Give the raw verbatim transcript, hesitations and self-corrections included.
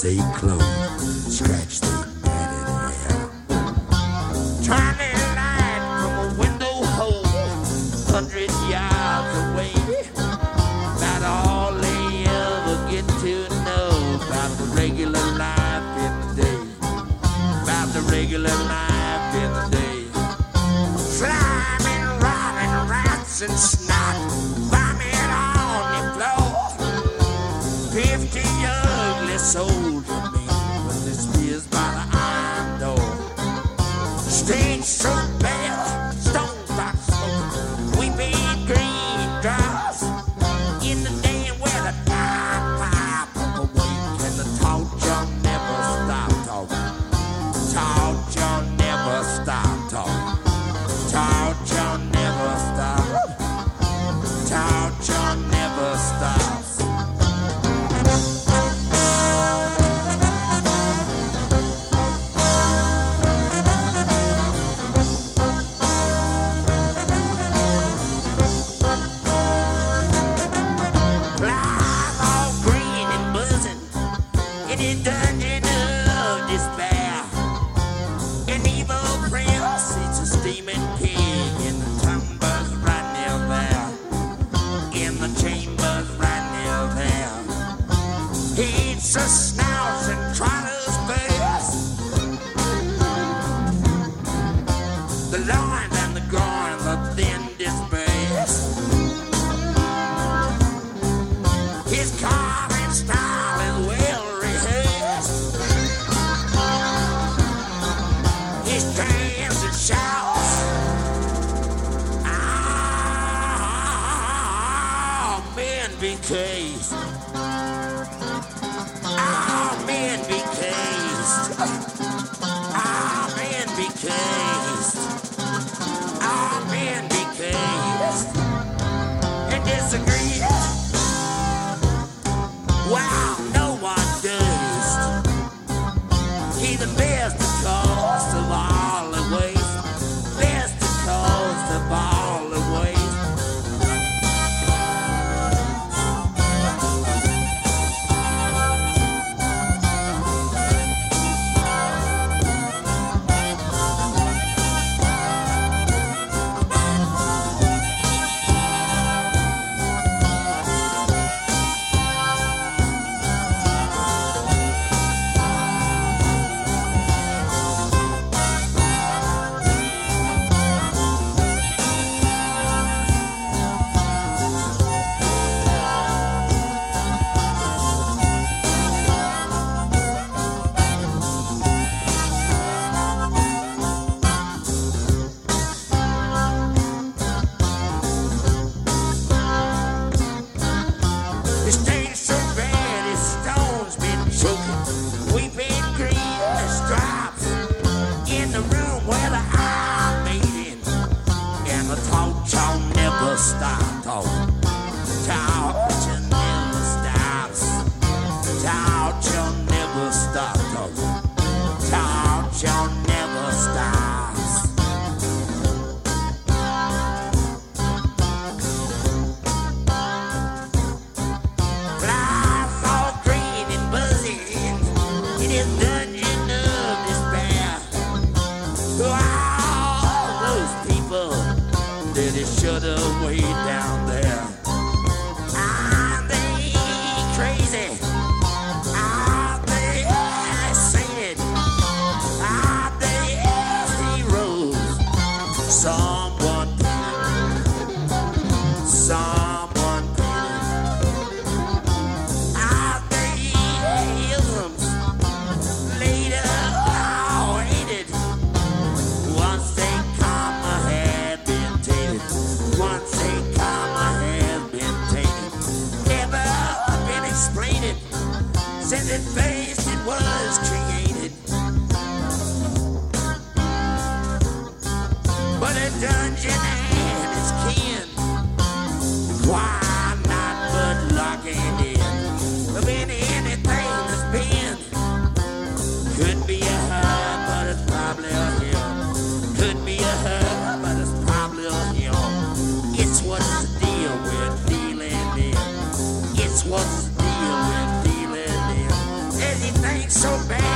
they closed, scratch they batted hair. Turning light from a window hole, hundred yards away. Not all they ever get to know about the regular life in the day, about the regular life in the day. Slimy, robbing rats and snot, vomit on the floor. Fifty ugly souls remain with their spears by the iron door. Stage struck bell, stone box smoke, weeping green drops. In the day where the time pipe up awake and the talk John never stop talking. Talk John never stop talking. Talk John never stop. Talk John never stops. Live all green and buzzing in the dungeon of despair. An evil prince eats a steaming pig in the chambers right near there. In the chambers right near there. He eats a snouts and trotters first. The loins and the groins are then dispersed. His carving style is well rehearsed. He stands and shouts, "Ah, men be cased. Ah, men be cased. Ah, men be cased. Ah, men be cased." And disagree. Wow, no one does. He the best cost of all the waste. Best cost of all the waste. The stage so bad his stone's been choking, weeping green stripes. In the room where the eye made in, and the talk y'all never stop talking. Talk you never stops. Talk you never stop talking. Talk you never stops. Life all green and buzzing in his dungeon of despair. To all those people that is shut away down there. Are they crazy? Are they sainted? Are they heroes? Someone painted. Someone painted. Are they isms? Later all hated. Once they karma had been tainted. Once they karma had been tainted. Never been explained since at first it was created. But a dungeon and its kin, why not but locking in? Of any anything that's been, could be a her, but it's probably a him. Could be a her, but it's probably a him. It's what's the deal we're dealing in. It's what's the deal we're dealing in. Anything so bad.